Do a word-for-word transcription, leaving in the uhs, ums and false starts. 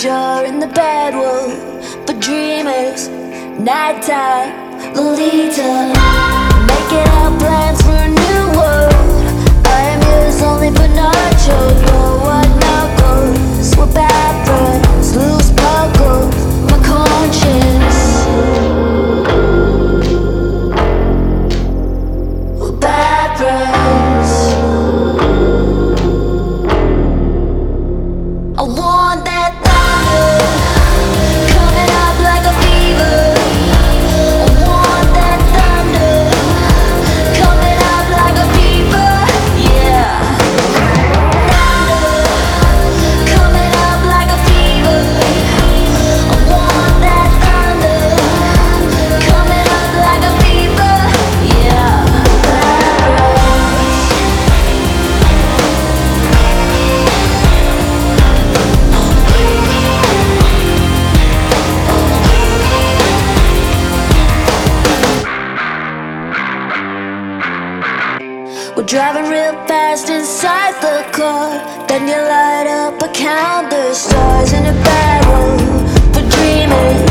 jar in the bedroom for dreamers. Nighttime, Lolita, making our plans for a new world. I am yours only but not yours. You're what knuckles, we're bad friends, loose puckles, my conscience. We're bad friends. I want that thunder coming up like a fever. I want that thunder coming up like a fever. Yeah, thunder coming up like a fever. I want that thunder coming up like a fever. Yeah. We're driving real fast inside the car. Then you light up a count the stars in a barrel for dreaming.